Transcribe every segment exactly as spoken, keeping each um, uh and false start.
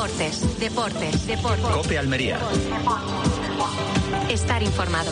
Deportes, deportes, deportes. COPE Almería. Estar informado.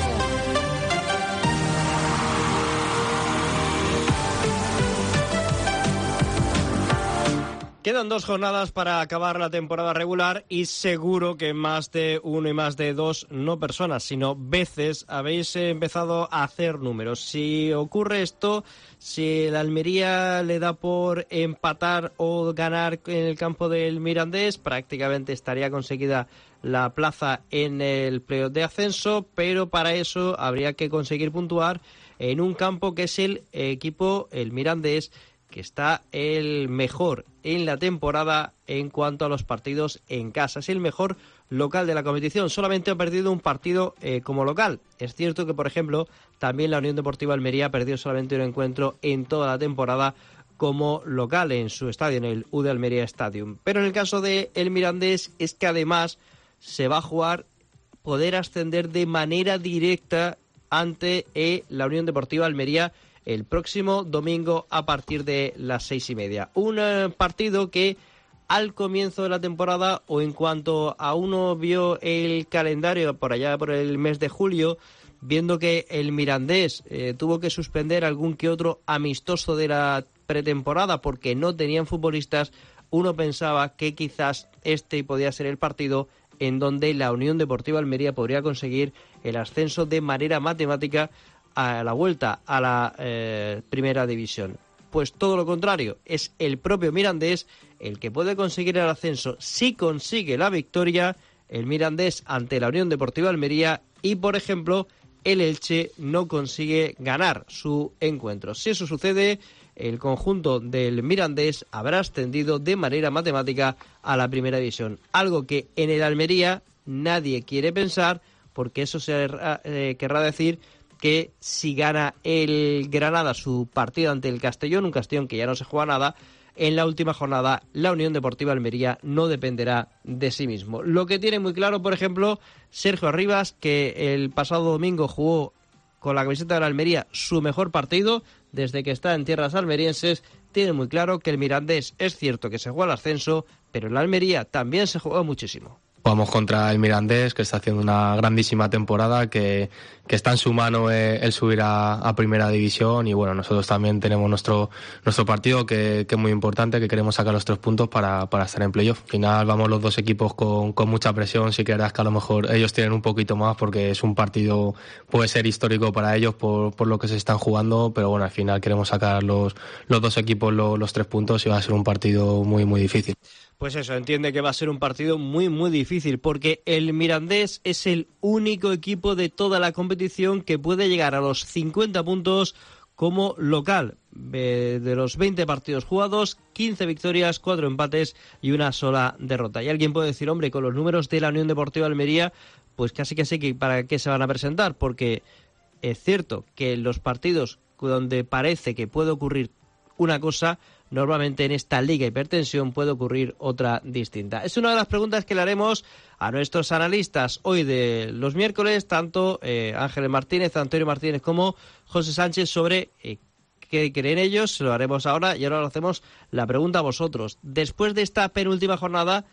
Quedan dos jornadas para acabar la temporada regular y seguro que más de uno y más de dos, no personas, sino veces, habéis empezado a hacer números. Si ocurre esto, si el Almería le da por empatar o ganar en el campo del Mirandés, prácticamente estaría conseguida la plaza en el playoff de ascenso, pero para eso habría que conseguir puntuar en un campo que es el equipo, el Mirandés, que está el mejor en la temporada en cuanto a los partidos en casa. Es el mejor local de la competición. Solamente ha perdido un partido eh, como local. Es cierto que, por ejemplo, también la Unión Deportiva Almería perdió solamente un encuentro en toda la temporada como local en su estadio, en el U de Almería Stadium. Pero en el caso de el Mirandés es que además se va a jugar poder ascender de manera directa ante eh, la Unión Deportiva Almería el próximo domingo a partir de las seis y media. Un eh, partido que al comienzo de la temporada, o en cuanto a uno vio el calendario por allá por el mes de julio, viendo que el Mirandés eh, tuvo que suspender algún que otro amistoso de la pretemporada porque no tenían futbolistas, uno pensaba que quizás este podía ser el partido en donde la Unión Deportiva Almería podría conseguir el ascenso de manera matemática a la vuelta a la eh, primera división. Pues todo lo contrario, es el propio Mirandés el que puede conseguir el ascenso si consigue la victoria, el Mirandés ante la Unión Deportiva Almería, y por ejemplo el Elche no consigue ganar su encuentro. Si eso sucede, el conjunto del Mirandés habrá ascendido de manera matemática a la primera división, algo que en el Almería nadie quiere pensar, porque eso se, eh, querrá decir que si gana el Granada su partido ante el Castellón, un Castellón que ya no se juega nada, en la última jornada la Unión Deportiva Almería no dependerá de sí mismo. Lo que tiene muy claro, por ejemplo, Sergio Arribas, que el pasado domingo jugó con la camiseta de la Almería su mejor partido desde que está en tierras almerienses, tiene muy claro que el Mirandés es cierto que se juega el ascenso, pero en la Almería también se juega muchísimo. Jugamos contra el Mirandés, que está haciendo una grandísima temporada, que, que está en su mano eh, el subir a, a Primera División, y bueno, nosotros también tenemos nuestro nuestro partido que, que es muy importante, que queremos sacar los tres puntos para, para estar en playoff. Al final vamos los dos equipos con, con mucha presión, sí que verás que a lo mejor ellos tienen un poquito más porque es un partido, puede ser histórico para ellos por, por lo que se están jugando, pero bueno, al final queremos sacar los, los dos equipos los, los tres puntos y va a ser un partido muy muy difícil. Pues eso, entiende que va a ser un partido muy, muy difícil, porque el Mirandés es el único equipo de toda la competición que puede llegar a los cincuenta puntos como local. De los veinte partidos jugados, quince victorias, cuatro empates y una sola derrota. Y alguien puede decir, hombre, con los números de la Unión Deportiva Almería, pues casi que sé que para qué se van a presentar, porque es cierto que los partidos donde parece que puede ocurrir una cosa, normalmente en esta liga hipertensión puede ocurrir otra distinta. Es una de las preguntas que le haremos a nuestros analistas hoy de los miércoles, tanto eh, Ángeles Martínez, Antonio Martínez como José Sánchez, sobre eh, qué creen ellos. Se lo haremos ahora y ahora lo hacemos la pregunta a vosotros. Después de esta penúltima jornada,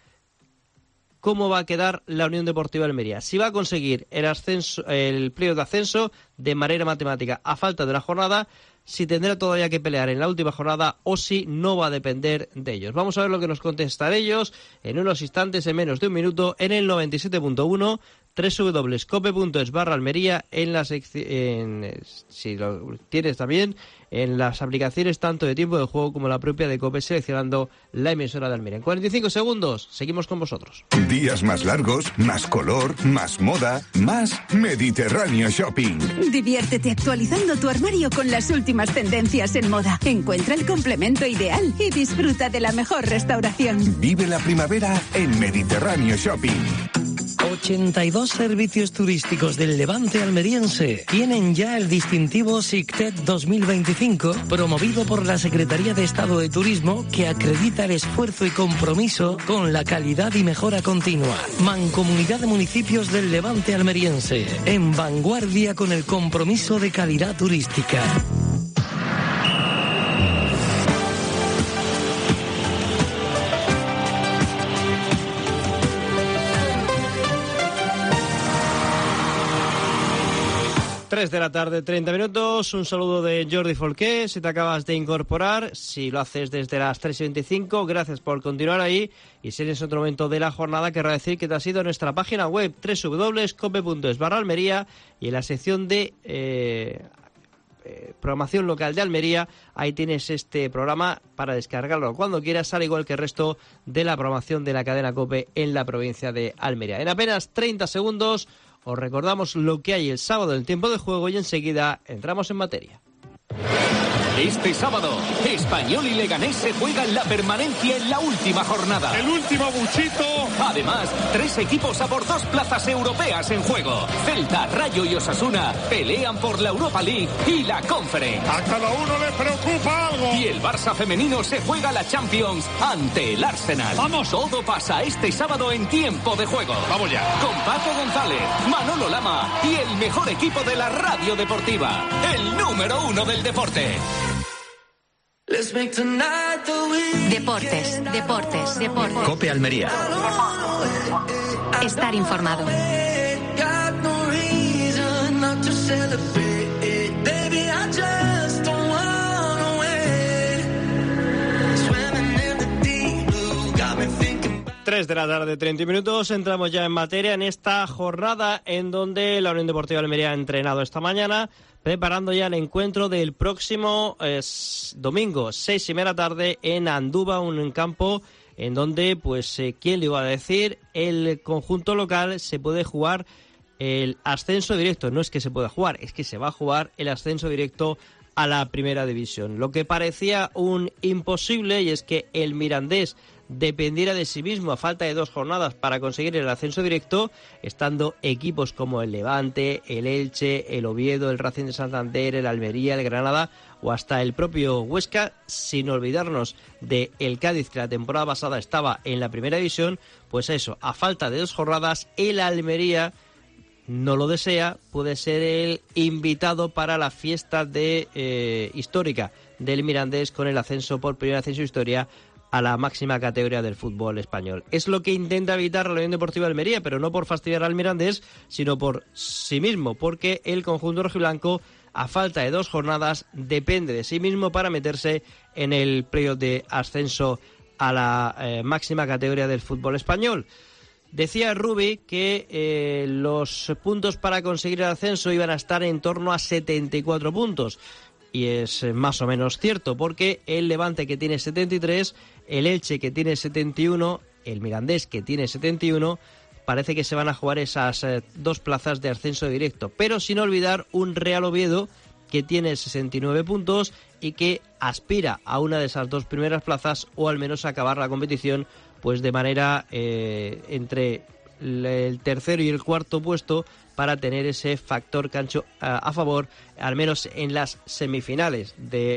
¿cómo va a quedar la Unión Deportiva Almería? Si va a conseguir el ascenso, el playoff de ascenso de manera matemática a falta de una jornada, si tendrá todavía que pelear en la última jornada o si no va a depender de ellos. Vamos a ver lo que nos contestan ellos en unos instantes, en menos de un minuto, en el noventa y siete punto uno, doble u doble u doble u punto cope punto es barra Almería, en la sección, si lo tienes también, en las aplicaciones tanto de tiempo de juego como la propia de Cope, seleccionando la emisora de Almería. En cuarenta y cinco segundos, seguimos con vosotros. Días más largos, más color, más moda, más Mediterráneo Shopping. Diviértete actualizando tu armario con las últimas tendencias en moda. Encuentra el complemento ideal y disfruta de la mejor restauración. Vive la primavera en Mediterráneo Shopping. ochenta y dos servicios turísticos del Levante almeriense tienen ya el distintivo SICTED dos mil veinticinco, promovido por la Secretaría de Estado de Turismo, que acredita el esfuerzo y compromiso con la calidad y mejora continua. Mancomunidad de Municipios del Levante almeriense, en vanguardia con el compromiso de calidad turística. tres de la tarde, treinta minutos. Un saludo de Jordi Folqué, si te acabas de incorporar. Si lo haces desde las tres y veinticinco, gracias por continuar ahí. Y si eres otro momento de la jornada, querrá decir que te has ido a nuestra página web doble u doble u doble u punto cope punto es barra Almería, y en la sección de eh, eh, programación local de Almería, ahí tienes este programa para descargarlo cuando quieras, al igual que el resto de la programación de la cadena COPE en la provincia de Almería. En apenas treinta segundos os recordamos lo que hay el sábado en tiempo de juego y enseguida entramos en materia. Este sábado, Español y Leganés se juegan la permanencia en la última jornada. El último buchito. Además, tres equipos a por dos plazas europeas en juego. Celta, Rayo y Osasuna pelean por la Europa League y la Conference. A cada uno le preocupa algo. Y el Barça femenino se juega la Champions ante el Arsenal. ¡Vamos! Todo pasa este sábado en tiempo de juego. ¡Vamos ya! Con Paco González, Manolo Lama y el mejor equipo de la radio deportiva. El número uno del deporte. Deportes, deportes, deportes. Cope Almería. Estar informado. tres de la tarde, treinta minutos. Entramos ya en materia en esta jornada en donde la Unión Deportiva Almería ha entrenado esta mañana, preparando ya el encuentro del próximo eh, domingo, seis y media tarde, en Andúba, un campo en donde, pues, eh, ¿quién le iba a decir? El conjunto local se puede jugar el ascenso directo. No es que se pueda jugar, es que se va a jugar el ascenso directo a la primera división. Lo que parecía un imposible, y es que el Mirandés dependiera de sí mismo a falta de dos jornadas para conseguir el ascenso directo, estando equipos como el Levante, el Elche, el Oviedo, el Racing de Santander, el Almería, el Granada o hasta el propio Huesca, sin olvidarnos de el Cádiz, que la temporada pasada estaba en la primera división. Pues eso, a falta de dos jornadas, el Almería no lo desea, puede ser el invitado para la fiesta de eh, histórica del Mirandés con el ascenso por primera vez en su historia a la máxima categoría del fútbol español. Es lo que intenta evitar la Unión Deportiva Almería, pero no por fastidiar al Mirandés, sino por sí mismo, porque el conjunto rojiblanco, a falta de dos jornadas, depende de sí mismo para meterse en el playoff de ascenso a la eh, máxima categoría del fútbol español. Decía Rubi que eh, los puntos para conseguir el ascenso iban a estar en torno a setenta y cuatro puntos. Y es más o menos cierto, porque el Levante, que tiene setenta y tres, el Elche, que tiene setenta y uno, el Mirandés, que tiene setenta y uno, parece que se van a jugar esas eh, dos plazas de ascenso directo. Pero sin olvidar un Real Oviedo, que tiene sesenta y nueve puntos y que aspira a una de esas dos primeras plazas, o al menos a acabar la competición pues de manera eh, entre el tercero y el cuarto puesto, para tener ese factor cancho a, a favor, al menos en las semifinales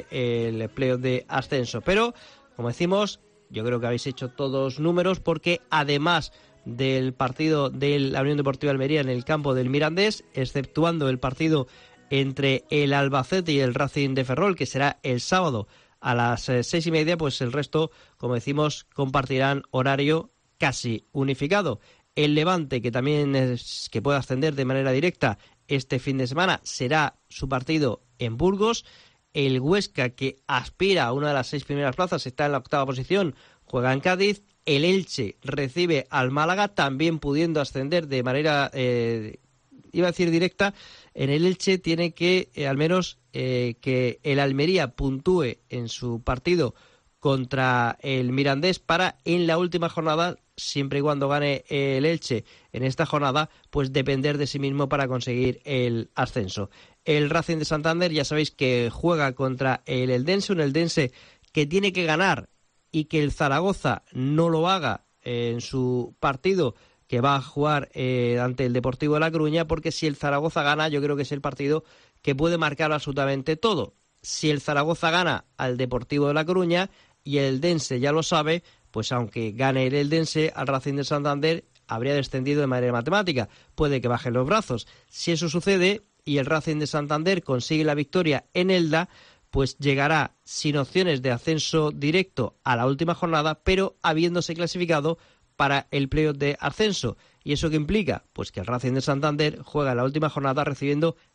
del playoff de ascenso. Pero, como decimos, yo creo que habéis hecho todos números, porque además del partido de la Unión Deportiva Almería en el campo del Mirandés, exceptuando el partido entre el Albacete y el Racing de Ferrol, que será el sábado a las eh, seis y media, pues el resto, como decimos, compartirán horario casi unificado. El Levante, que también es, que puede ascender de manera directa este fin de semana, será su partido en Burgos. El Huesca, que aspira a una de las seis primeras plazas, está en la octava posición, juega en Cádiz. El Elche recibe al Málaga, también pudiendo ascender de manera, eh, iba a decir directa. En el Elche tiene que, eh, al menos, eh, que el Almería puntúe en su partido contra el Mirandés para, en la última jornada, siempre y cuando gane el Elche en esta jornada, pues depender de sí mismo para conseguir el ascenso. El Racing de Santander, ya sabéis que juega contra el Eldense, un Eldense que tiene que ganar y que el Zaragoza no lo haga en su partido que va a jugar eh, ante el Deportivo de La Coruña, porque si el Zaragoza gana, yo creo que es el partido que puede marcar absolutamente todo. Si el Zaragoza gana al Deportivo de La Coruña, y el Eldense ya lo sabe, pues aunque gane el Eldense, al Racing de Santander habría descendido de manera matemática. Puede que bajen los brazos. Si eso sucede y el Racing de Santander consigue la victoria en Elda, pues llegará sin opciones de ascenso directo a la última jornada, pero habiéndose clasificado para el playoff de ascenso. ¿Y eso qué implica? Pues que el Racing de Santander juega la última jornada recibiendo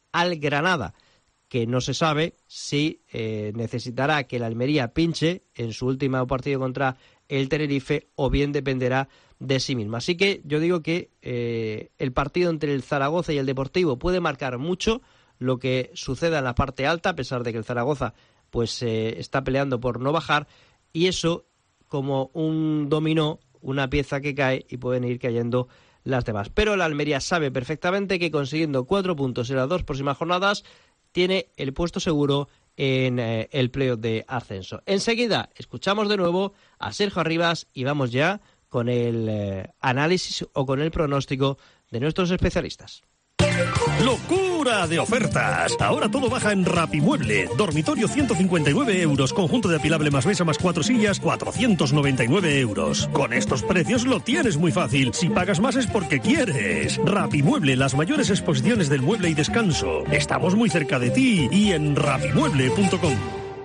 al Granada, que no se sabe si eh, necesitará que el Almería pinche en su último partido contra el Tenerife o bien dependerá de sí misma. Así que yo digo que eh, el partido entre el Zaragoza y el Deportivo puede marcar mucho lo que suceda en la parte alta, a pesar de que el Zaragoza pues eh, está peleando por no bajar, y eso como un dominó, una pieza que cae y pueden ir cayendo las demás. Pero el Almería sabe perfectamente que consiguiendo cuatro puntos en las dos próximas jornadas tiene el puesto seguro en eh, el playoff de ascenso. Enseguida escuchamos de nuevo a Sergio Arribas y vamos ya con el eh, análisis o con el pronóstico de nuestros especialistas. ¡Locura de ofertas! Ahora todo baja en Rapimueble. Dormitorio ciento cincuenta y nueve euros. Conjunto de apilable más mesa más cuatro sillas, cuatrocientos noventa y nueve euros. Con estos precios lo tienes muy fácil. Si pagas más es porque quieres. Rapimueble, las mayores exposiciones del mueble y descanso. Estamos muy cerca de ti y en rapimueble punto com.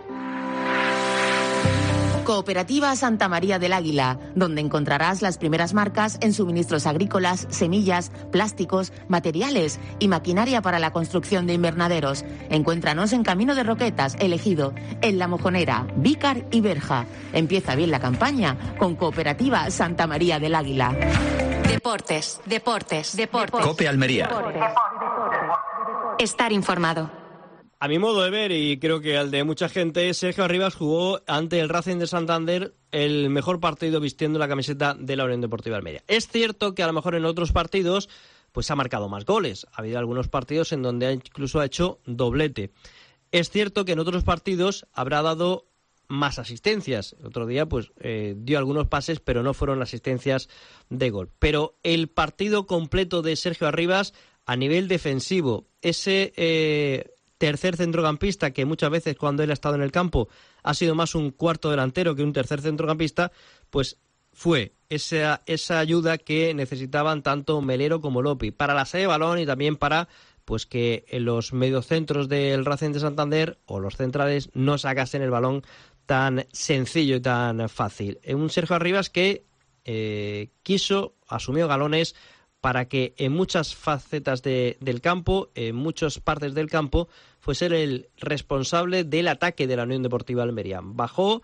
Cooperativa Santa María del Águila, donde encontrarás las primeras marcas en suministros agrícolas, semillas, plásticos, materiales y maquinaria para la construcción de invernaderos. Encuéntranos en Camino de Roquetas, El Ejido, en La Mojonera, Vícar y Berja. Empieza bien la campaña con Cooperativa Santa María del Águila. Deportes, deportes, deportes. Cope Almería. Estar informado. A mi modo de ver, y creo que al de mucha gente, Sergio Arribas jugó ante el Racing de Santander el mejor partido vistiendo la camiseta de la Unión Deportiva Almería. Es cierto que a lo mejor en otros partidos pues ha marcado más goles. Ha habido algunos partidos en donde incluso ha hecho doblete. Es cierto que en otros partidos habrá dado más asistencias. El otro día pues eh, dio algunos pases, pero no fueron asistencias de gol. Pero el partido completo de Sergio Arribas a nivel defensivo, ese... Eh, tercer centrocampista, que muchas veces cuando él ha estado en el campo ha sido más un cuarto delantero que un tercer centrocampista, pues fue esa, esa ayuda que necesitaban tanto Melero como Lopi para la salida de balón y también para pues que los mediocentros del Racing de Santander o los centrales no sacasen el balón tan sencillo y tan fácil. Un Sergio Arribas que eh, quiso, asumió galones para que en muchas facetas de, del campo, en muchas partes del campo, fue ser el responsable del ataque de la Unión Deportiva Almería. Bajó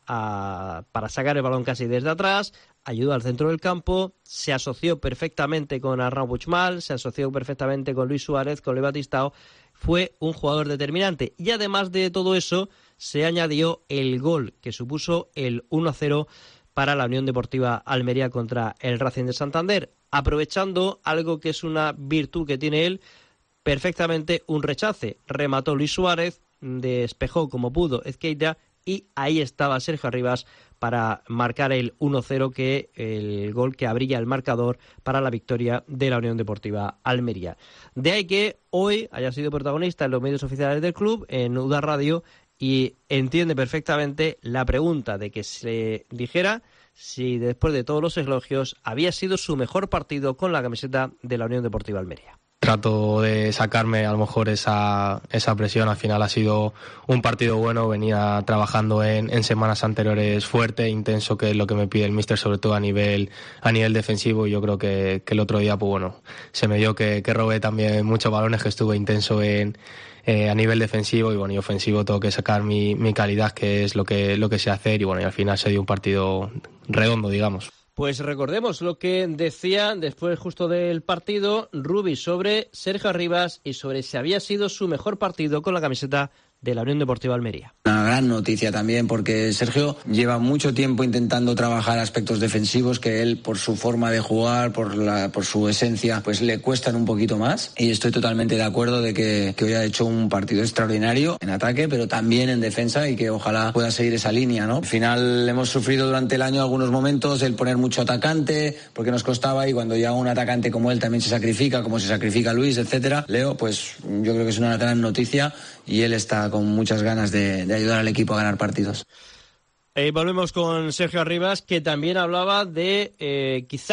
a, para sacar el balón casi desde atrás, ayudó al centro del campo, se asoció perfectamente con Arnau Puigmal, se asoció perfectamente con Luis Suárez, con Luis Batistao, fue un jugador determinante. Y además de todo eso, se añadió el gol que supuso el uno a cero para la Unión Deportiva Almería contra el Racing de Santander, aprovechando algo que es una virtud que tiene él, perfectamente un rechace. Remató Luis Suárez, despejó como pudo Ezqueita y ahí estaba Sergio Arribas para marcar el uno cero, que el gol que abría el marcador para la victoria de la Unión Deportiva Almería. De ahí que hoy haya sido protagonista en los medios oficiales del club, en U D A Radio, y entiende perfectamente la pregunta de que se dijera si después de todos los elogios había sido su mejor partido con la camiseta de la Unión Deportiva Almería. Trato de sacarme a lo mejor esa, esa presión. Al final ha sido un partido bueno, venía trabajando en, en semanas anteriores fuerte, intenso, que es lo que me pide el míster, sobre todo a nivel a nivel defensivo, y yo creo que, que el otro día pues bueno, se me dio que, que robé también muchos balones, que estuve intenso en eh, a nivel defensivo, y bueno, y ofensivo tengo que sacar mi, mi calidad, que es lo que, lo que sé hacer, y bueno, y al final se dio un partido redondo, digamos. Pues recordemos lo que decía después justo del partido Rubi sobre Sergio Arribas y sobre si había sido su mejor partido con la camiseta de la Unión Deportiva Almería. Una gran noticia también, porque Sergio lleva mucho tiempo intentando trabajar aspectos defensivos que él, por su forma de jugar, por la, por su esencia, pues le cuestan un poquito más, y estoy totalmente de acuerdo de que, que hoy ha hecho un partido extraordinario en ataque, pero también en defensa, y que ojalá pueda seguir esa línea, ¿no? Al final hemos sufrido durante el año algunos momentos el poner mucho atacante, porque nos costaba, y cuando ya un atacante como él también se sacrifica, como se sacrifica Luis, etcétera, Leo, pues yo creo que es una gran noticia, y él está con muchas ganas de, de ayudar al equipo a ganar partidos. Eh, volvemos con Sergio Arribas, que también hablaba de eh, quizás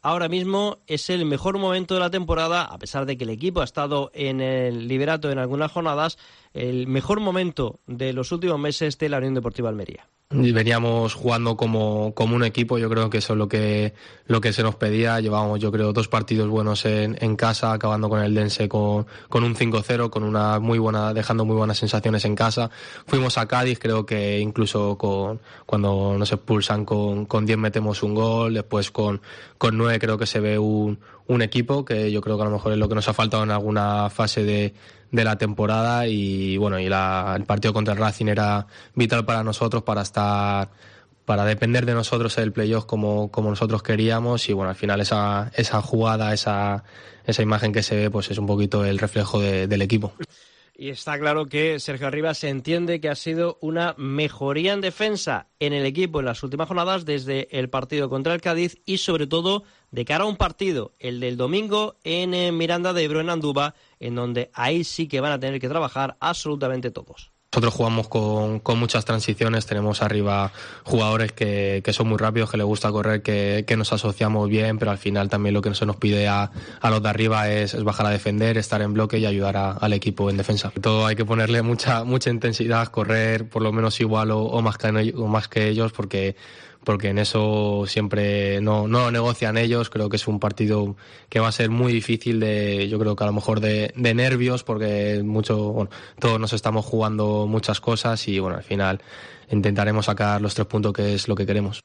ahora mismo es el mejor momento de la temporada, a pesar de que el equipo ha estado en el liderato en algunas jornadas, el mejor momento de los últimos meses de la Unión Deportiva Almería. Veníamos jugando como, como un equipo, yo creo que eso es lo que, lo que se nos pedía. Llevábamos, yo creo, dos partidos buenos en, en casa, acabando con el Dense con, con un cinco cero, con una muy buena, dejando muy buenas sensaciones en casa. Fuimos a Cádiz, creo que incluso con, cuando nos expulsan con, con diez metemos un gol, después con, con nueve creo que se ve un, un equipo que yo creo que a lo mejor es lo que nos ha faltado en alguna fase de de la temporada y bueno, y la, el partido contra el Racing era vital para nosotros, para estar, para depender de nosotros el playoff como, como nosotros queríamos y bueno, al final esa, esa jugada, esa, esa imagen que se ve, pues es un poquito el reflejo de, del equipo. Y está claro que Sergio Arribas se entiende que ha sido una mejoría en defensa en el equipo en las últimas jornadas desde el partido contra el Cádiz y sobre todo de cara a un partido, el del domingo en Miranda de Ebro en Andúba, en donde ahí sí que van a tener que trabajar absolutamente todos. Nosotros jugamos con, con muchas transiciones, tenemos arriba jugadores que, que son muy rápidos, que les gusta correr, que, que nos asociamos bien, pero al final también lo que se nos pide a, a los de arriba es, es bajar a defender, estar en bloque y ayudar a, al equipo en defensa. Todo hay que ponerle mucha mucha intensidad, correr por lo menos igual o, o, más, que, o más que ellos, porque porque en eso siempre no, no negocian ellos. Creo que es un partido que va a ser muy difícil de, yo creo que a lo mejor de, de nervios, porque mucho, bueno, todos nos estamos jugando muchas cosas y bueno, al final intentaremos sacar los tres puntos que es lo que queremos.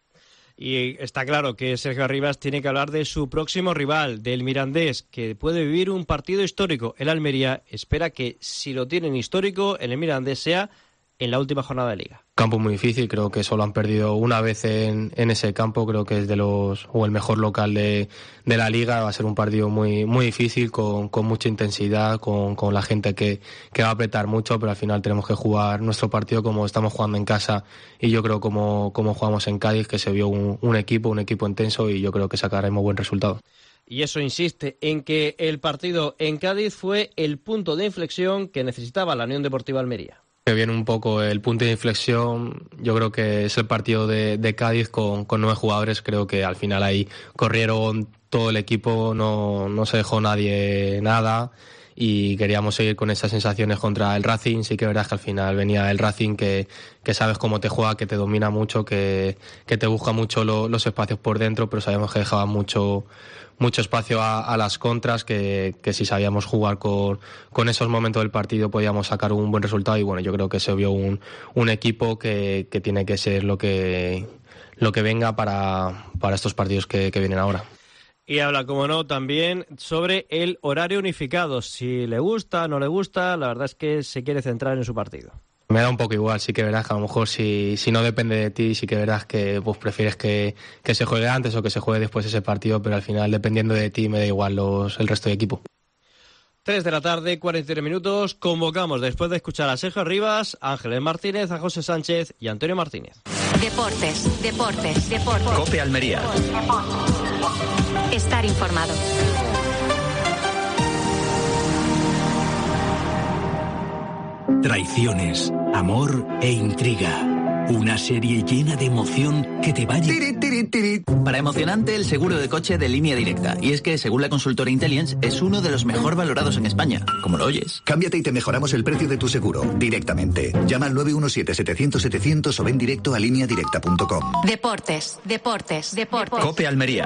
Y está claro que Sergio Arribas tiene que hablar de su próximo rival, del Mirandés, que puede vivir un partido histórico. El Almería espera que si lo tienen histórico, en el Mirandés sea en la última jornada de Liga. Campo muy difícil, creo que solo han perdido una vez en, en ese campo, creo que es de los o el mejor local de, de la Liga. Va a ser un partido muy muy difícil, con, con mucha intensidad, con, con la gente que, que va a apretar mucho, pero al final tenemos que jugar nuestro partido como estamos jugando en casa y yo creo como, como jugamos en Cádiz, que se vio un, un equipo, un equipo intenso y yo creo que sacaremos buen resultado. Y eso insiste en que el partido en Cádiz fue el punto de inflexión que necesitaba la Unión Deportiva Almería. Que viene un poco el punto de inflexión, yo creo que es el partido de, de Cádiz con, con nueve jugadores. Creo que al final ahí corrieron todo el equipo, no, no se dejó nadie nada y queríamos seguir con esas sensaciones contra el Racing. Sí que verdad que al final venía el Racing que, que sabes cómo te juega, que te domina mucho, que, que te busca mucho lo, los espacios por dentro, pero sabemos que dejaba mucho mucho espacio a, a las contras, que, que si sabíamos jugar con, con esos momentos del partido podíamos sacar un buen resultado y bueno, yo creo que se vio un, un equipo que, que tiene que ser lo que, lo que venga para, para estos partidos que, que vienen ahora. Y habla, como no, también sobre el horario unificado. Si le gusta, no le gusta, la verdad es que se quiere centrar en su partido. Me da un poco igual, sí que verás que a lo mejor si, si no depende de ti, sí que verás que pues prefieres que, que se juegue antes o que se juegue después ese partido, pero al final dependiendo de ti me da igual los, el resto de equipo. tres de la tarde, cuarenta y tres minutos, convocamos después de escuchar a Sergio Arribas, a Ángeles Martínez, a José Sánchez y a Antonio Martínez. Deportes, deportes, deportes. COPE Almería. Estar informado. Traiciones, amor e intriga. Una serie llena de emoción que te va a... Para emocionante, el seguro de coche de Línea Directa. Y es que, según la consultora Intelligence, es uno de los mejor valorados en España. Como lo oyes. Cámbiate y te mejoramos el precio de tu seguro directamente. Llama al nueve uno siete, setecientos, setecientos o ven directo a línea directa punto com. Deportes, deportes, deportes. COPE Almería.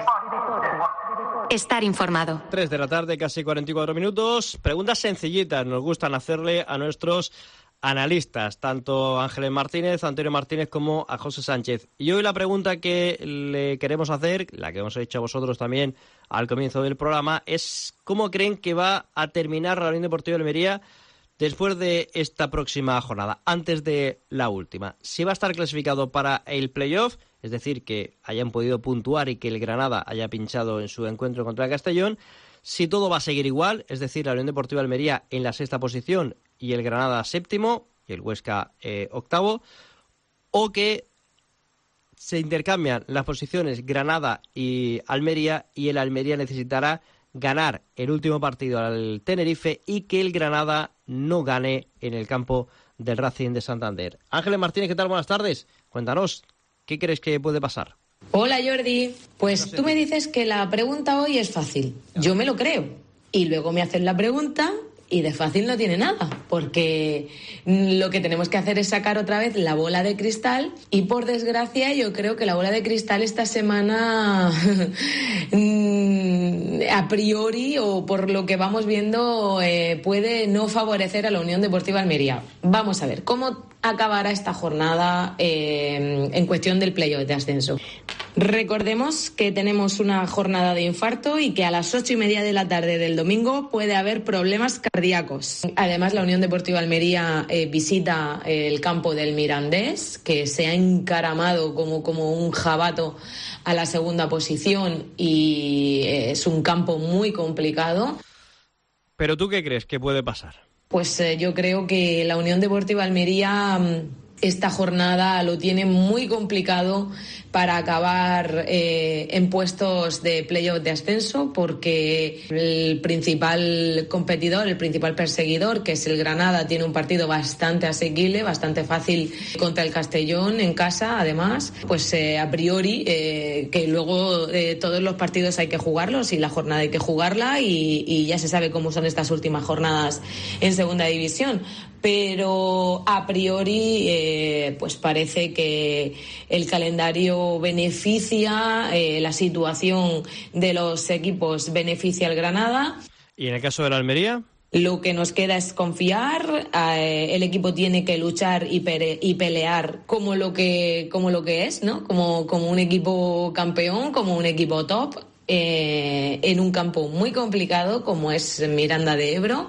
Estar informado. tres de la tarde, casi cuarenta y cuatro minutos. Preguntas sencillitas nos gustan hacerle a nuestros analistas, tanto a Ángeles Martínez, a Antonio Martínez como a José Sánchez. Y hoy la pregunta que le queremos hacer, la que hemos hecho a vosotros también al comienzo del programa, es ¿cómo creen que va a terminar la Unión Deportiva Almería después de esta próxima jornada, antes de la última? Si va a estar clasificado para el playoff, es decir, que hayan podido puntuar y que el Granada haya pinchado en su encuentro contra el Castellón. Si todo va a seguir igual, es decir, la Unión Deportiva Almería en la sexta posición y el Granada séptimo y el Huesca eh, octavo, o que se intercambian las posiciones Granada y Almería y el Almería necesitará ganar el último partido al Tenerife y que el Granada no gane en el campo del Racing de Santander. Ángeles Martínez, ¿qué tal? Buenas tardes. Cuéntanos, ¿qué crees que puede pasar? Hola Jordi, pues tú me dices que la pregunta hoy es fácil, yo me lo creo, y luego me haces la pregunta y de fácil no tiene nada, porque lo que tenemos que hacer es sacar otra vez la bola de cristal, y por desgracia yo creo que la bola de cristal esta semana a priori o por lo que vamos viendo eh, puede no favorecer a la Unión Deportiva Almería. Vamos a ver cómo acabará esta jornada eh, en cuestión del playoff de ascenso. Recordemos que tenemos una jornada de infarto y que a las ocho y media de la tarde del domingo puede haber problemas cardíacos. Además, la Unión Deportiva Almería eh, visita el campo del Mirandés, que se ha encaramado como, como un jabato a la segunda posición, y es un campo muy complicado. ¿Pero tú qué crees que puede pasar? Pues eh, yo creo que la Unión Deportiva Almería esta jornada lo tiene muy complicado para acabar eh, en puestos de playoff de ascenso, porque el principal competidor, el principal perseguidor, que es el Granada, tiene un partido bastante asequible, bastante fácil contra el Castellón en casa. Además, pues eh, a priori eh, que luego eh, todos los partidos hay que jugarlos y la jornada hay que jugarla, y, y ya se sabe cómo son estas últimas jornadas en segunda división. Pero a priori eh, pues parece que el calendario beneficia, eh, la situación de los equipos beneficia al Granada. ¿Y en el caso de la Almería? Lo que nos queda es confiar. Eh, el equipo tiene que luchar y, pere, y pelear como lo que como lo que es, ¿no? Como, como un equipo campeón, como un equipo top, eh, en un campo muy complicado como es Miranda de Ebro.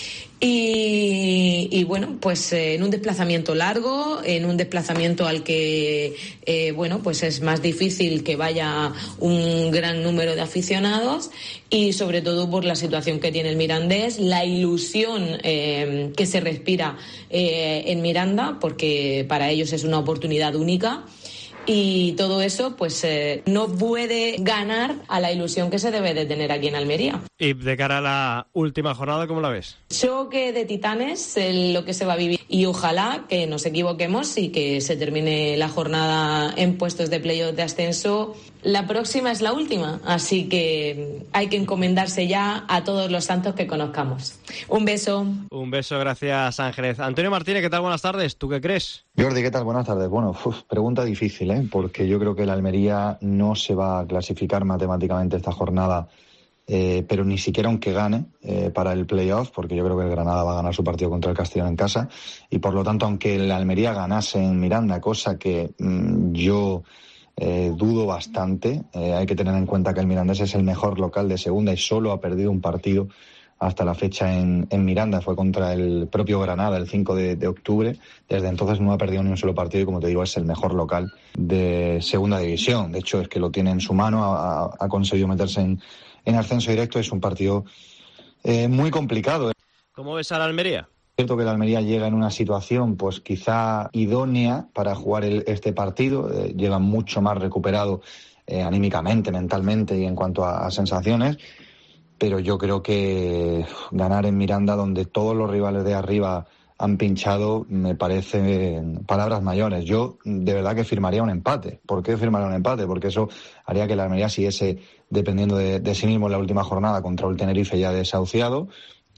Y, y bueno, pues eh, en un desplazamiento largo, en un desplazamiento al que, eh, bueno, pues es más difícil que vaya un gran número de aficionados, y sobre todo por la situación que tiene el Mirandés, la ilusión eh, que se respira eh, en Miranda, porque para ellos es una oportunidad única. Y todo eso pues eh, no puede ganar a la ilusión que se debe de tener aquí en Almería. Y de cara a la última jornada, ¿cómo la ves? Choque de titanes en lo que se va a vivir, y ojalá que nos equivoquemos y que se termine la jornada en puestos de playoff de ascenso. La próxima es la última, así que hay que encomendarse ya a todos los santos que conozcamos. Un beso. Un beso, gracias Ángeles. Antonio Martínez, ¿qué tal? Buenas tardes. ¿Tú qué crees? Jordi, ¿qué tal? Buenas tardes. Bueno, uf, pregunta difícil, ¿eh? Porque yo creo que la Almería no se va a clasificar matemáticamente esta jornada, eh, pero ni siquiera aunque gane eh, para el playoff, porque yo creo que el Granada va a ganar su partido contra el Castellón en casa, y por lo tanto, aunque la Almería ganase en Miranda, cosa que mmm, yo... Eh, dudo bastante, eh, hay que tener en cuenta que el Mirandés es el mejor local de segunda y solo ha perdido un partido hasta la fecha en, en Miranda, fue contra el propio Granada el cinco de, de octubre, desde entonces no ha perdido ni un solo partido y, como te digo, es el mejor local de segunda división. De hecho, es que lo tiene en su mano, ha, ha conseguido meterse en, en ascenso directo. Es un partido eh, muy complicado. ¿Cómo ves a la Almería? Es cierto que la Almería llega en una situación pues quizá idónea para jugar el, este partido, eh, llega mucho más recuperado eh, anímicamente, mentalmente y en cuanto a, a sensaciones, pero yo creo que ganar en Miranda, donde todos los rivales de arriba han pinchado, me parece palabras mayores. Yo de verdad que firmaría un empate. ¿Por qué firmaría un empate? Porque eso haría que la Almería siguiese dependiendo de, de sí mismo en la última jornada contra el Tenerife ya desahuciado.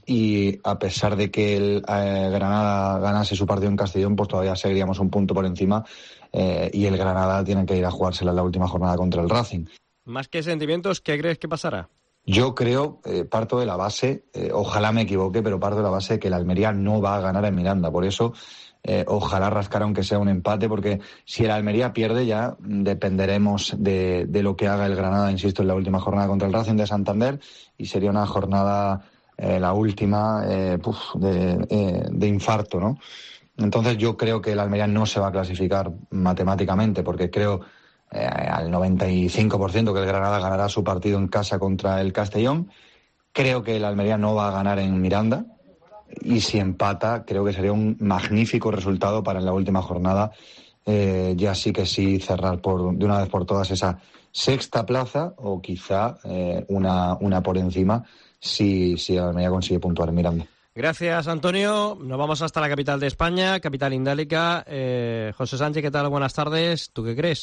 Y a pesar de que el eh, Granada ganase su partido en Castellón, pues todavía seguiríamos un punto por encima, eh, y el Granada tiene que ir a jugársela en la última jornada contra el Racing. Más que sentimientos, ¿qué crees que pasará? Yo creo, eh, parto de la base, eh, ojalá me equivoque, pero parto de la base de que la Almería no va a ganar en Miranda. Por eso, eh, ojalá rascar aunque sea un empate, porque si el Almería pierde ya dependeremos de, de lo que haga el Granada, insisto, en la última jornada contra el Racing de Santander, y sería una jornada... Eh, la última eh, puf, de, eh, de infarto, ¿no? Entonces yo creo que el Almería no se va a clasificar matemáticamente, porque creo eh, al noventa y cinco por ciento que el Granada ganará su partido en casa contra el Castellón. Creo que el Almería no va a ganar en Miranda, y si empata creo que sería un magnífico resultado para en la última jornada eh, ya sí que sí cerrar por, de una vez por todas esa sexta plaza, o quizá eh, una, una por encima si, si Almería consigue puntuar en Miranda. Gracias, Antonio. Nos vamos hasta la capital de España, capital indálica. Eh, José Sánchez, ¿qué tal? Buenas tardes. ¿Tú qué crees?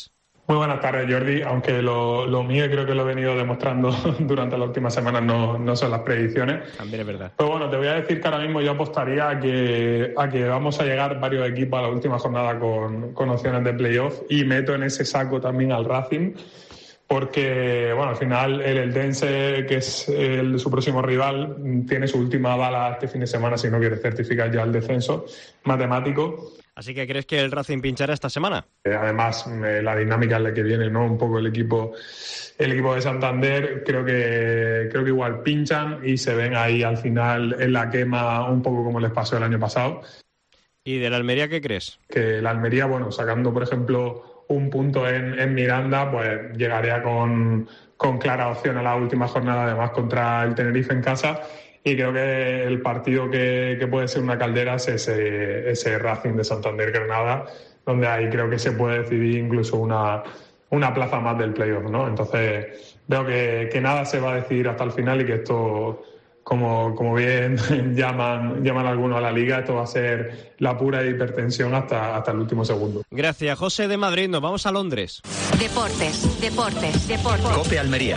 Muy buenas tardes, Jordi. Aunque lo, lo mío creo que lo he venido demostrando durante las últimas semanas, no, no son las predicciones. También es verdad. Pero bueno, te voy a decir que ahora mismo yo apostaría a que, a que vamos a llegar varios equipos a la última jornada con, con opciones de playoff, y meto en ese saco también al Racing, porque bueno, al final el Eldense, que es el, su próximo rival, tiene su última bala este fin de semana si no quiere certificar ya el descenso matemático. Así que ¿crees que el Racing pinchará esta semana? Eh, además, eh, la dinámica en la que viene, ¿no? Un poco el equipo el equipo de Santander, creo que creo que igual pinchan y se ven ahí al final en la quema, un poco como les pasó el año pasado. ¿Y de la Almería qué crees? Que la Almería, bueno, sacando por ejemplo un punto en, en Miranda, pues llegaría con, con clara opción a la última jornada, además contra el Tenerife en casa. Y creo que el partido que, que puede ser una caldera es ese, ese Racing de Santander-Granada, donde ahí creo que se puede decidir incluso una, una plaza más del playoff, ¿no? Entonces veo que, que nada se va a decidir hasta el final y que esto, como, como bien llaman, llaman algunos a la liga, esto va a ser la pura hipertensión hasta, hasta el último segundo. Gracias, José de Madrid. Nos vamos a Londres. Deportes, deportes, deportes. COPE Almería.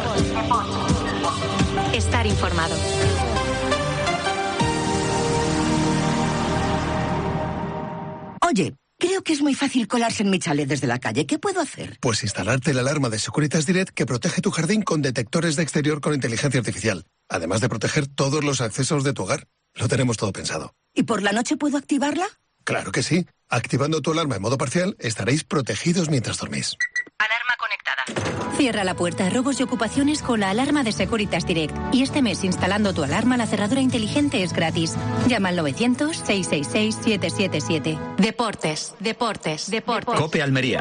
Estar informado. Oye, creo que es muy fácil colarse en mi chalet desde la calle. ¿Qué puedo hacer? Pues instalarte la alarma de Securitas Direct que protege tu jardín con detectores de exterior con inteligencia artificial. Además de proteger todos los accesos de tu hogar. Lo tenemos todo pensado. ¿Y por la noche puedo activarla? Claro que sí. Activando tu alarma en modo parcial, estaréis protegidos mientras dormís. Alarma conectada. Cierra la puerta a robos y ocupaciones con la alarma de Securitas Direct. Y este mes, instalando tu alarma, la cerradura inteligente es gratis. Llama al novecientos, seiscientos sesenta y seis, siete siete siete. Deportes, deportes, deportes. COPE Almería.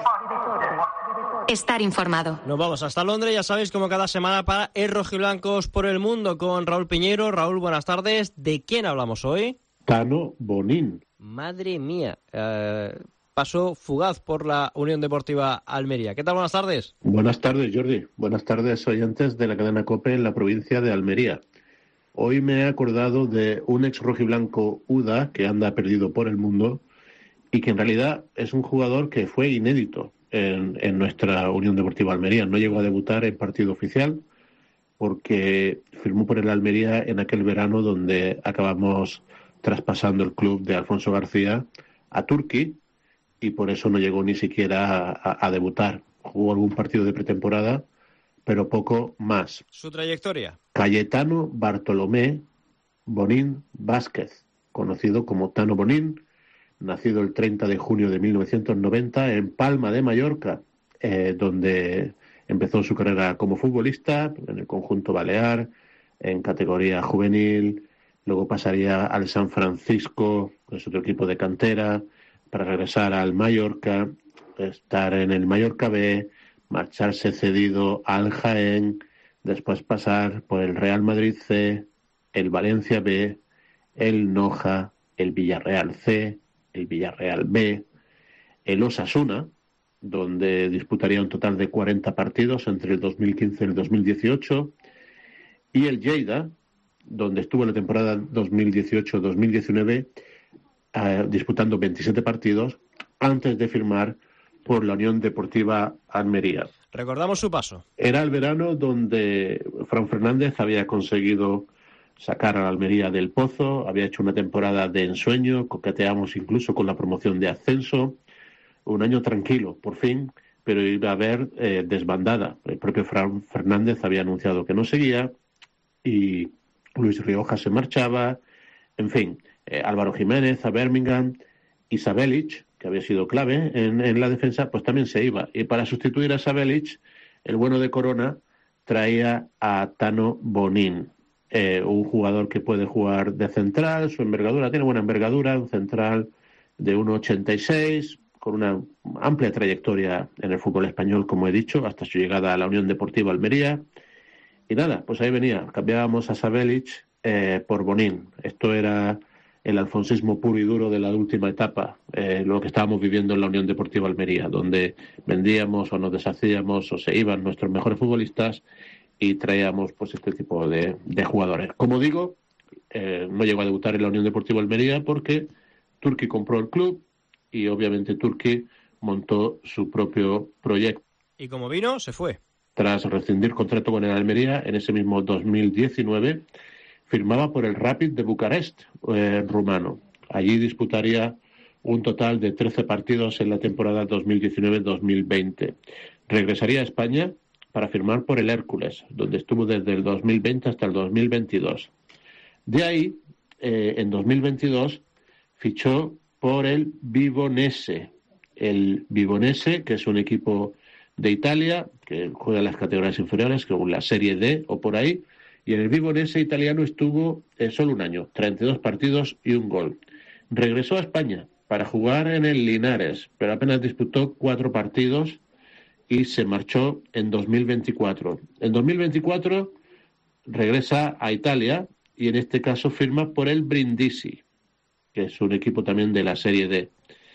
Estar informado. Nos vamos hasta Londres, ya sabéis, como cada semana, para el Rojiblancos por el Mundo con Raúl Piñero. Raúl, buenas tardes. ¿De quién hablamos hoy? Tano Bonín. Madre mía. Eh, paso fugaz por la Unión Deportiva Almería. ¿Qué tal? Buenas tardes. Buenas tardes, Jordi. Buenas tardes, oyentes de la cadena COPE en la provincia de Almería. Hoy me he acordado de un ex rojiblanco Uda que anda perdido por el mundo y que en realidad es un jugador que fue inédito en, en nuestra Unión Deportiva Almería. No llegó a debutar en partido oficial porque firmó por el Almería en aquel verano donde acabamos traspasando el club de Alfonso García a Turquía, y por eso no llegó ni siquiera a, a, a debutar. Jugó algún partido de pretemporada, pero poco más. ¿Su trayectoria? Cayetano Bartolomé Bonín Vázquez, conocido como Tano Bonín, nacido el treinta de junio de mil novecientos noventa en Palma de Mallorca, eh, donde empezó su carrera como futbolista en el conjunto balear, en categoría juvenil. Luego pasaría al San Francisco, que es otro equipo de cantera, para regresar al Mallorca, estar en el Mallorca B, marcharse cedido al Jaén, después pasar por el Real Madrid C, el Valencia B, el Noja, el Villarreal C, el Villarreal B, el Osasuna, donde disputaría un total de cuarenta partidos entre el dos mil quince y el dos mil dieciocho, y el Lleida, donde estuvo la temporada dos mil dieciocho dos mil diecinueve eh, disputando veintisiete partidos antes de firmar por la Unión Deportiva Almería. Recordamos su paso. Era el verano donde Fran Fernández había conseguido sacar a la Almería del pozo, había hecho una temporada de ensueño, coqueteamos incluso con la promoción de ascenso, un año tranquilo, por fin, pero iba a haber eh, desbandada. El propio Fran Fernández había anunciado que no seguía y Luis Rioja se marchaba, en fin, eh, Álvaro Jiménez a Birmingham, y Sabelic, que había sido clave en, en la defensa, pues también se iba. Y para sustituir a Sabelic, el bueno de Corona traía a Tano Bonín, eh, un jugador que puede jugar de central, su envergadura, tiene buena envergadura, un central de uno ochenta y seis, con una amplia trayectoria en el fútbol español, como he dicho, hasta su llegada a la Unión Deportiva Almería. Y nada, pues ahí venía, cambiábamos a Sabelic eh, por Bonín. Esto era el alfonsismo puro y duro de la última etapa, eh, lo que estábamos viviendo en la Unión Deportiva Almería, donde vendíamos o nos deshacíamos o se iban nuestros mejores futbolistas y traíamos pues este tipo de, de jugadores. Como digo, eh, no llegó a debutar en la Unión Deportiva Almería porque Turki compró el club y obviamente Turki montó su propio proyecto. Y como vino, se fue. Tras rescindir contrato con el Almería, en ese mismo dos mil diecinueve, firmaba por el Rapid de Bucarest, eh, rumano. Allí disputaría un total de trece partidos en la temporada dos mil diecinueve dos mil veinte. Regresaría a España para firmar por el Hércules, donde estuvo desde el dos mil veinte hasta el dos mil veintidós. De ahí, eh, en dos mil veintidós, fichó por el Vivonese. El Vivonese, que es un equipo de Italia, que juega en las categorías inferiores, como la Serie D o por ahí, y en el Vivonese italiano estuvo eh, solo un año, treinta y dos partidos y un gol. Regresó a España para jugar en el Linares, pero apenas disputó cuatro partidos y se marchó en dos mil veinticuatro. En dos mil veinticuatro regresa a Italia y en este caso firma por el Brindisi, que es un equipo también de la Serie D.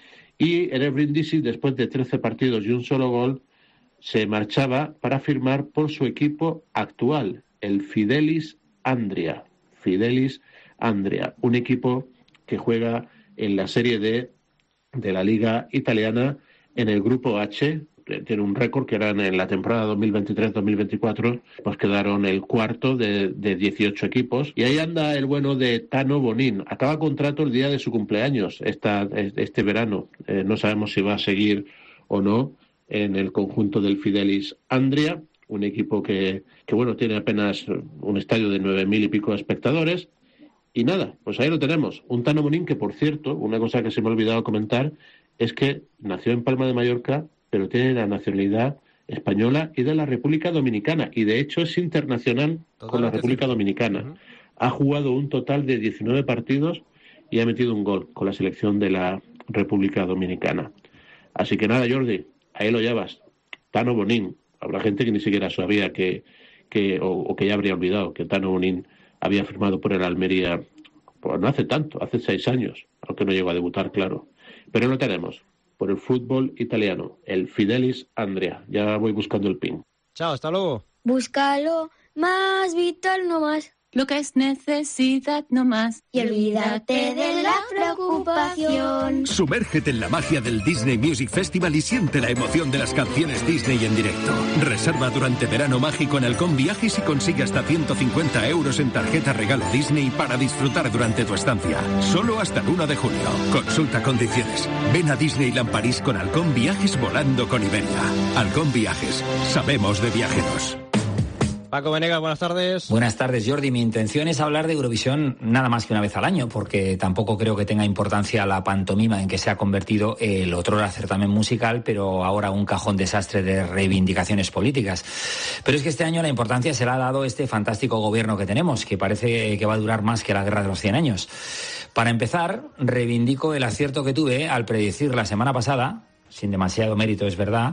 Y en el Brindisi, después de trece partidos y un solo gol, se marchaba para firmar por su equipo actual, el Fidelis Andria. Fidelis Andria, un equipo que juega en la Serie D de la Liga Italiana en el Grupo H. Tiene un récord que eran en la temporada dos mil veintitrés dos mil veinticuatro, pues quedaron el cuarto de, de dieciocho equipos. Y ahí anda el bueno de Tano Bonín. Acaba contrato el día de su cumpleaños, esta, este verano. Eh, no sabemos si va a seguir o no en el conjunto del Fidelis Andria, un equipo que, que bueno, tiene apenas un estadio de nueve mil y pico de espectadores. Y nada, pues ahí lo tenemos. Un Tano Bonín que, por cierto, una cosa que se me ha olvidado comentar, es que nació en Palma de Mallorca, pero tiene la nacionalidad española y de la República Dominicana, y de hecho es internacional Totalmente con la República sí. Dominicana. Uh-huh. Ha jugado un total de diecinueve partidos y ha metido un gol con la selección de la República Dominicana. Así que nada, Jordi, ahí lo llevas. Tano Bonín. Habrá gente que ni siquiera sabía que, que o, o que ya habría olvidado que Tano Bonín había firmado por el Almería, pues no hace tanto, hace seis años, aunque no llegó a debutar, claro. Pero lo tenemos. Por el fútbol italiano, el Fidelis Andria. Ya voy buscando el pin. Chao, hasta luego. Búscalo más vital, no más. Lo que es necesidad, no más. Y olvídate de la preocupación. Sumérgete en la magia del Disney Music Festival y siente la emoción de las canciones Disney en directo. Reserva durante Verano Mágico en Halcón Viajes y consigue hasta ciento cincuenta euros en tarjeta regalo Disney para disfrutar durante tu estancia. Solo hasta el uno de junio. Consulta condiciones. Ven a Disneyland París con Halcón Viajes volando con Iberia. Halcón Viajes. Sabemos de viajeros. Paco Venegas, buenas tardes. Buenas tardes, Jordi. Mi intención es hablar de Eurovisión nada más que una vez al año, porque tampoco creo que tenga importancia la pantomima en que se ha convertido el otrora certamen musical, pero ahora un cajón desastre de reivindicaciones políticas. Pero es que este año la importancia se la ha dado este fantástico gobierno que tenemos, que parece que va a durar más que la guerra de los cien años. Para empezar, reivindico el acierto que tuve al predecir la semana pasada, sin demasiado mérito, es verdad,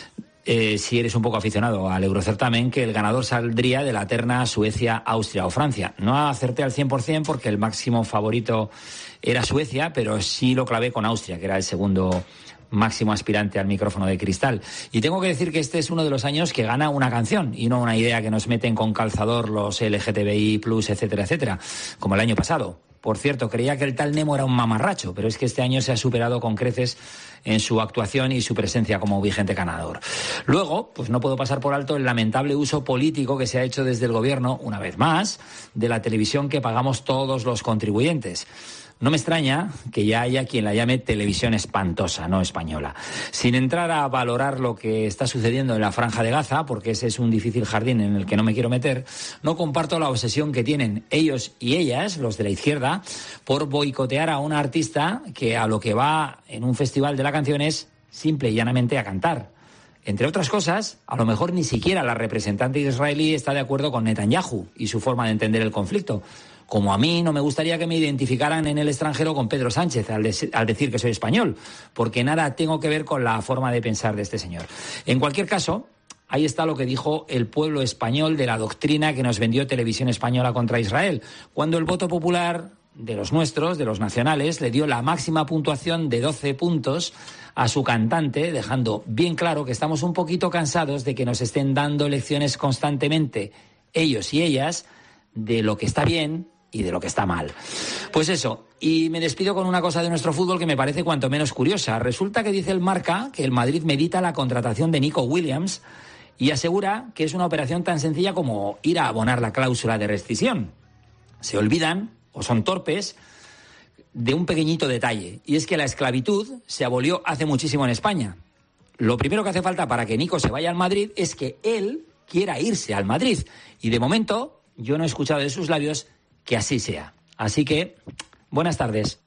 Eh, si eres un poco aficionado al Eurocertamen, que el ganador saldría de la terna Suecia, Austria o Francia. No acerté al cien por ciento porque el máximo favorito era Suecia, pero sí lo clavé con Austria, que era el segundo máximo aspirante al micrófono de cristal. Y tengo que decir que este es uno de los años que gana una canción y no una idea que nos meten con calzador los L G T B I plus, etcétera, etcétera, como el año pasado. Por cierto, creía que el tal Nemo era un mamarracho, pero es que este año se ha superado con creces en su actuación y su presencia como vigente ganador. Luego, pues no puedo pasar por alto el lamentable uso político que se ha hecho desde el gobierno, una vez más, de la televisión que pagamos todos los contribuyentes. No me extraña que ya haya quien la llame televisión espantosa, no española. Sin entrar a valorar lo que está sucediendo en la Franja de Gaza, porque ese es un difícil jardín en el que no me quiero meter, no comparto la obsesión que tienen ellos y ellas, los de la izquierda, por boicotear a una artista que a lo que va en un festival de la canción es simple y llanamente a cantar. Entre otras cosas, a lo mejor ni siquiera la representante israelí está de acuerdo con Netanyahu y su forma de entender el conflicto. Como a mí no me gustaría que me identificaran en el extranjero con Pedro Sánchez al, de- al decir que soy español, porque nada tengo que ver con la forma de pensar de este señor. En cualquier caso, ahí está lo que dijo el pueblo español de la doctrina que nos vendió Televisión Española contra Israel, cuando el voto popular de los nuestros, de los nacionales, le dio la máxima puntuación de doce puntos a su cantante, dejando bien claro que estamos un poquito cansados de que nos estén dando lecciones constantemente, ellos y ellas, de lo que está bien y de lo que está mal. Pues eso, y me despido con una cosa de nuestro fútbol que me parece cuanto menos curiosa. Resulta que dice el Marca que el Madrid medita la contratación de Nico Williams y asegura que es una operación tan sencilla como ir a abonar la cláusula de rescisión. Se olvidan, o son torpes, de un pequeñito detalle, y es que la esclavitud se abolió hace muchísimo en España. Lo primero que hace falta para que Nico se vaya al Madrid es que él quiera irse al Madrid, y de momento yo no he escuchado de sus labios que así sea. Así que, buenas tardes.